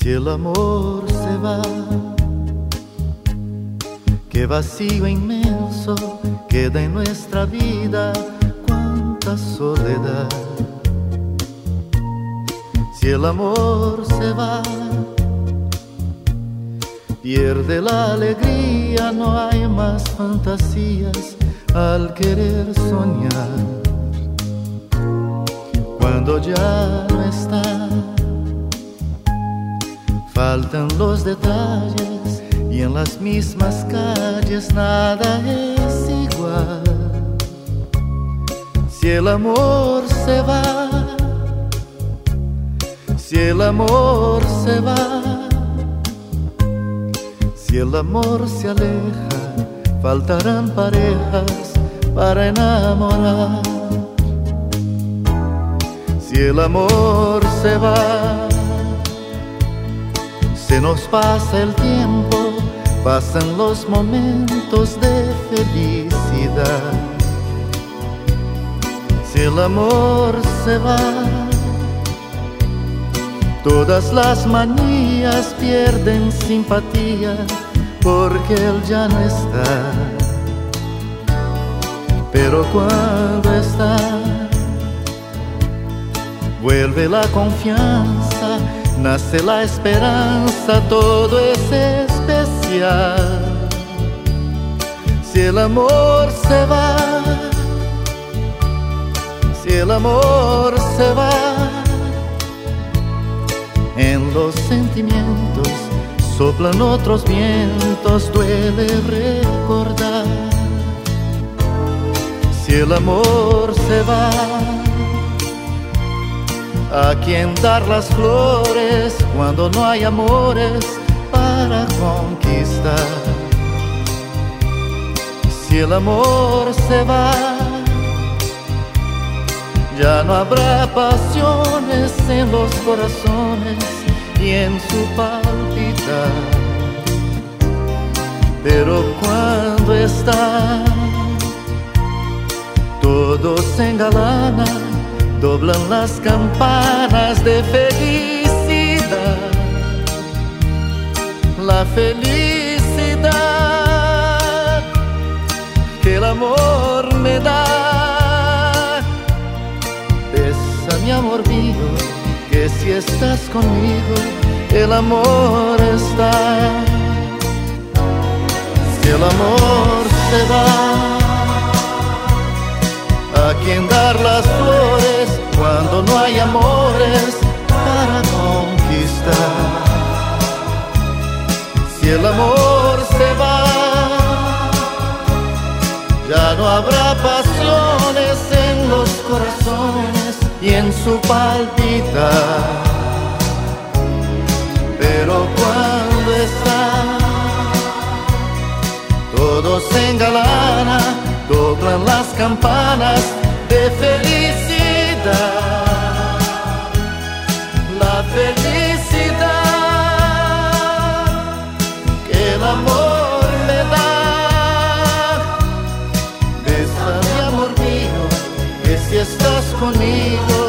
Si el amor se va, qué vacío inmenso queda en nuestra vida, cuánta soledad. Si el amor se va, pierde la alegría, no hay más fantasías al querer soñar. Cuando ya no está, faltan los detalles y en las mismas calles nada es igual. Si el amor se va, si el amor se va, si el amor se aleja, faltarán parejas para enamorar. Si el amor se va, se nos pasa el tiempo, pasan los momentos de felicidad. Si el amor se va, todas las manías pierden simpatía, porque él ya no está. Pero cuando está, vuelve la confianza, nace la esperanza, todo es especial. Si el amor se va, si el amor se va, en los sentimientos soplan otros vientos, duele recordar. Si el amor se va, ¿a quién dar las flores cuando no hay amores para conquistar? Si el amor se va, ya no habrá pasiones en los corazones y en su palpitar. Pero cuando está, todo se engalana, doblan las campanas de felicidad. La felicidad que el amor me da. Besa, mi amor mío, que si estás conmigo, el amor está. Si el amor se va, ¿a quién dar las flores cuando no hay amores para conquistar? Si el amor se va, ya no habrá pasiones en los corazones y en su palpitar. Pero cuando está, todo se engalana, doblan las campanas de felicidad. La felicidad que el amor me da. Besa, mi amor mío, que si estás conmigo,